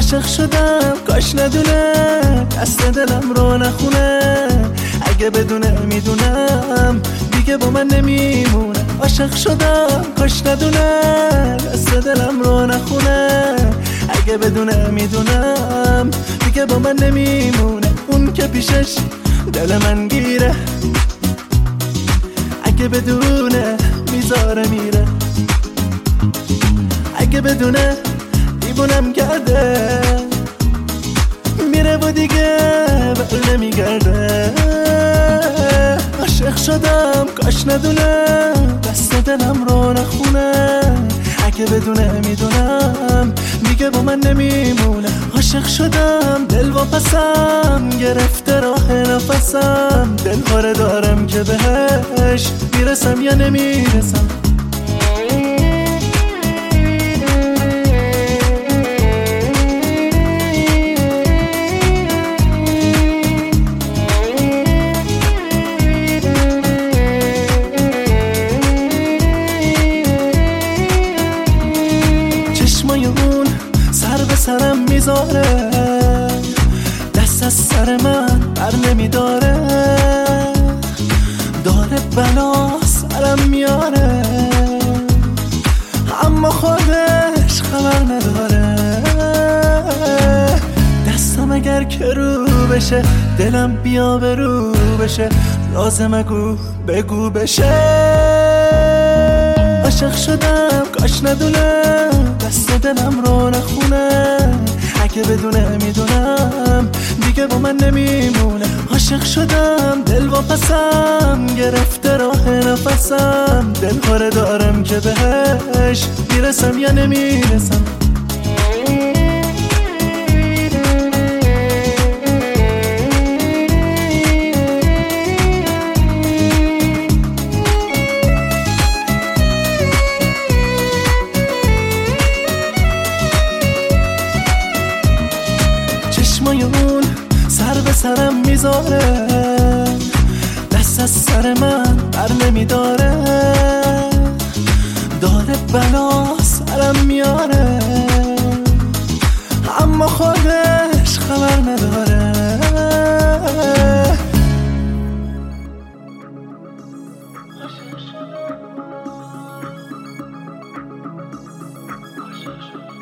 عاشق شدم کاش ندونه دست دلم رو نخونه، اگه بدونه میدونم دیگه با من نمیمونه. عاشق شدم کاش ندونه دست دلم رو نخونه، اگه بدونه میدونم دیگه با من نمیمونه. اون که پیشش دل من گیره، اگه بدونه میذاره میره، اگه بدونه دیوونم کرده میره و دیگه بر نمیگرده. عاشق شدم کاش ندونه دست دلم رو نخونه، اگه بدونه میدونم دیگه با من نمیمونه. عاشق شدم دل واپسم گرفته راه نفسم، دلهاره دارم که بهش میرسم یا نمیرسم. چشمای اون سر به سرم میذاره، دست از سر من بر نمیداره، داره بلا سرم میاره اما خودش خبر نداره. دستم اگر که رو بشه دلم بیا به رو بشه، لازمه بگو بشه. عاشق شدم کاش ندونه دست دلم رو نخونه، اگه بدونه میدونم دیگه با من نمیمونه. عاشق شدم دل واپسم گرفته راه نفسم، دلهاره دارم که بهش میرسم یا نمیرسم. چشمای اون سر به سرم میذاره، دست از سر من بر نمیداره، داره بلا سرم میاره اما خودش خبر نداره. عاشق شدم